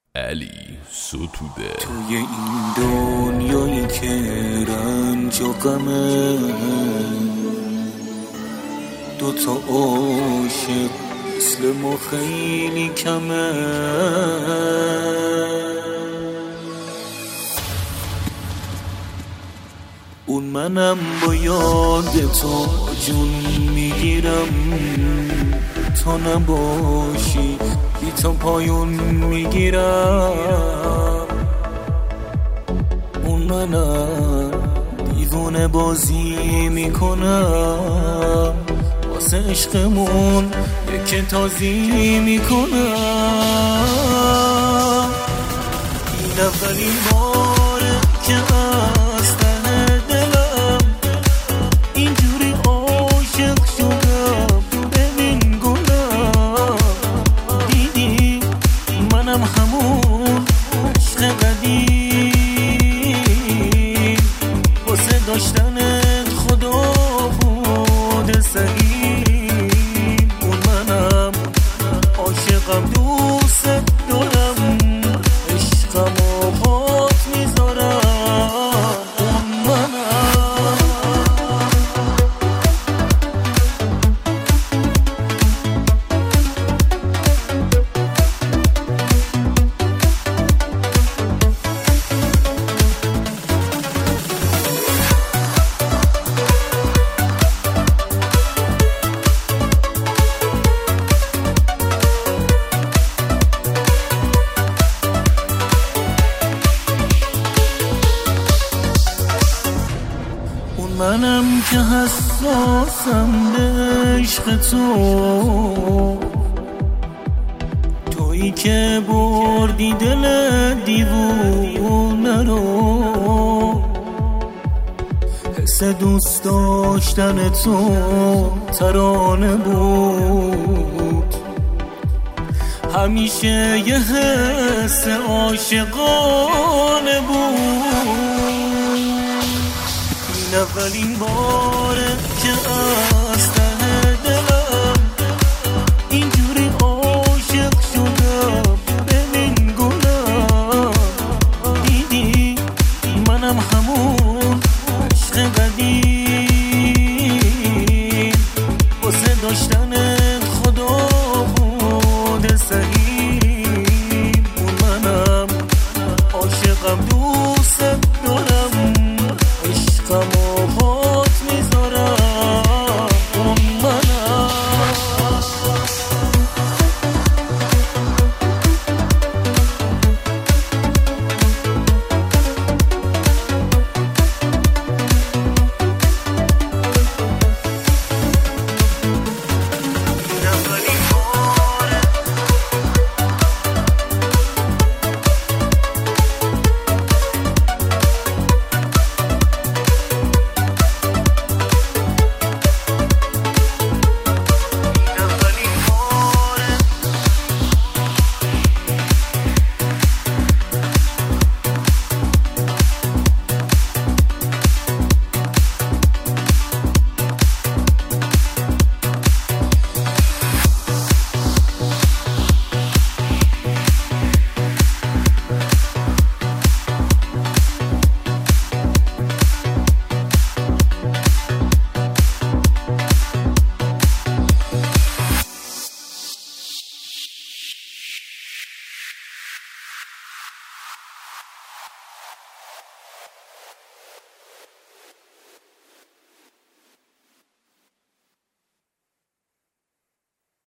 علی ستوده. توی این دنیایی که رنج و غمه، دوتا عاشق مثل ما خیلی کمه. اون منم با یاد تو جون میگیرم، تو نباشی بی تو پایون میگیرم. اون منم دیوونه بازی میکنم، واسه عشقمون یک تازی میکنم. این اولین باره که از ته دلم اینجوری عاشق شدم. ببین گلم، دیدی منم همون عشق قدیم، واسه داشتنت خدا بود سلیم. اون منم عاشقم، دوست دارم، عشقم و پات میذارم. اون منم که حساسم به عشق تو، تویی که بردی دل دیوونه رو. حس دوست داشتن تو ترانه بود، همیشه یه حس عاشقانه بود. این اولین باره که